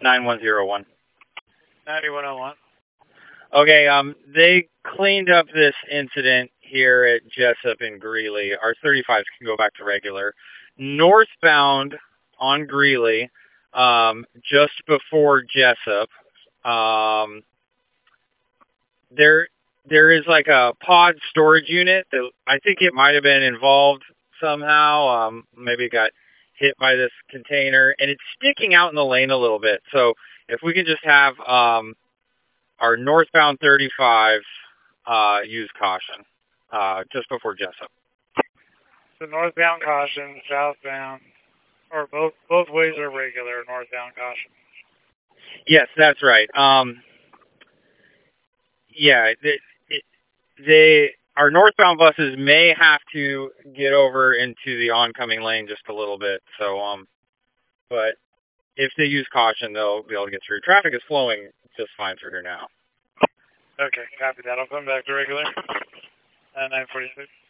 9101. 9101. Okay, they cleaned up this incident here at Jessup and Greeley. Our 35s can go back to regular. Northbound on Greeley, just before Jessup, there is like a pod storage unit that I think it might have been involved somehow. Maybe it got hit by this container, and it's sticking out in the lane a little bit. So if we can just have our northbound 35 use caution just before Jessup. So northbound caution, southbound, or both ways are regular, northbound caution. Yes, that's right. Yeah, our northbound buses may have to get over into the oncoming lane just a little bit. So, but if they use caution, they'll be able to get through. Traffic is flowing just fine through here now. Okay, copy that. I'll come back to regular. 946.